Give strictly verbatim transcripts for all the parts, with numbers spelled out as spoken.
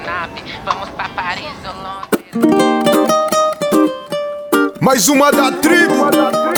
nave, vamos pra Paris ou Londres. Mais uma da tribo.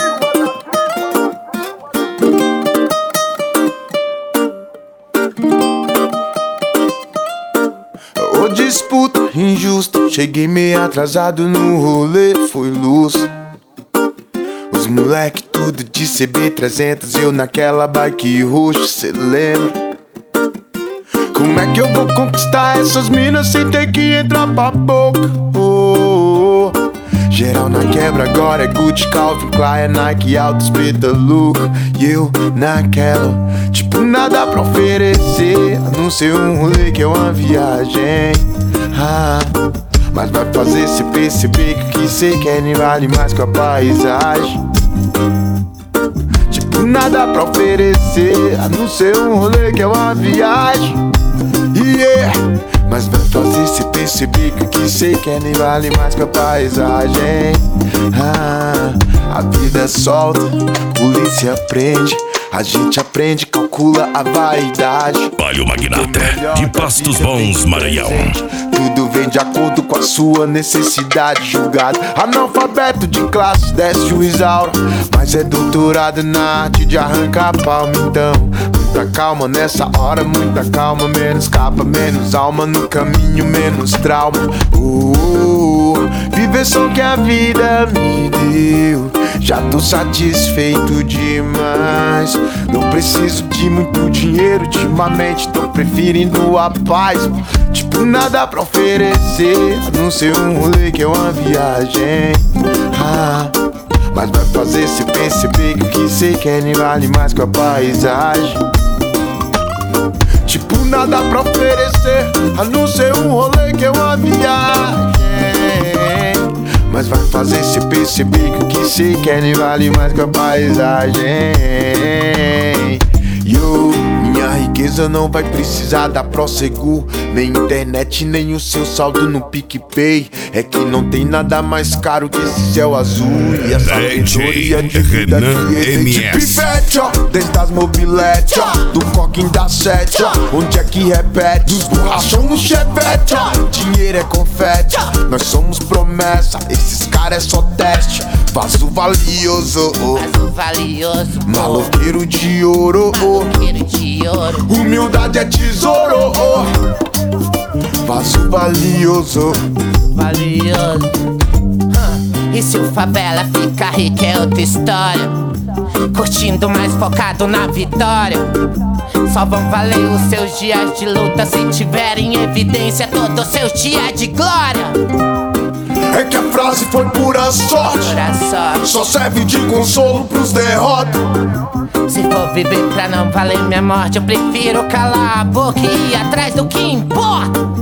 Ô disputa injusta, cheguei meio atrasado no rolê, foi luz. Os moleque tudo de C B trezentos, eu naquela bike roxa, cê lembra? Como é que eu vou conquistar essas minas sem ter que entrar pra boca? Oh, oh, oh. Geral na quebra agora é Gucci, Calvin Klein, Nike, Altos, Preta, Luca. E eu naquela, tipo nada pra oferecer, a não ser um rolê que é uma viagem. Ah, mas vai fazer cê perceber que o que cê quer nem vale mais que a paisagem. Tipo nada pra oferecer, a não ser um rolê que é uma viagem. Yeah, mas vai fazer cê perceber que o que cê quer nem vale mais que a paisagem. Ah, a vida é solta, polícia prende, a gente aprende, calcula a vaidade. Palio Magnata, de Pastos Bons, Maranhão. Tudo vem de acordo com a sua necessidade. Julgado, analfabeto de classe, desce o Isaura, mas é doutorado na arte de arrancar a palma. Então, muita calma nessa hora, muita calma. Menos capa, menos alma no caminho, menos trauma. uh, uh, Viver só que a vida me deu, já tô satisfeito demais. Não preciso de muito dinheiro ultimamente, tô preferindo a paz. Tipo nada pra oferecer, a não ser um rolê que é uma viagem. Ah, mas vai fazer cê perceber que o que cê quer nem vale mais que a paisagem. Tipo nada pra oferecer, a não ser um rolê que é uma viagem. Mas vai fazer cê perceber que o que cê quer nem vale mais que a paisagem. Yo, minha riqueza não vai precisar da Prosegur, nem internet, nem o seu saldo no PicPay. É que não tem nada mais caro que esse céu azul e essa sabedoria de vida que é de pivete, ó. Desde das mobiletes, ó, do coquinho da sete, ó. Onde é que repete? Dos borrachão no chevette, ó. Dinheiro é confete, nós somos promessa, esses caras é só teste. Vaso valioso, oh. Vaso valioso, oh. Maloqueiro de ouro, oh. Maloqueiro de ouro. Humildade é tesouro, oh. Vaso valioso, valioso. Hum. E se o favela fica rico é outra história. Curtindo, mais focado na vitória. Só vão valer os seus dias de luta se tiver em evidência todos os seus dias de glória. É que a frase foi pura sorte, pura sorte. Só serve de consolo pros derrotas. Se for viver pra não valer minha morte, eu prefiro calar a boca e ir atrás do que importa.